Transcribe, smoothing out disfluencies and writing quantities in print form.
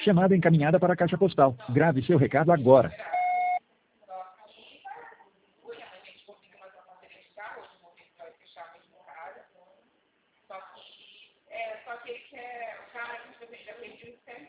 Chamada encaminhada para a caixa postal. Grave seu recado agora. Só que ele quer, o cara que já fez o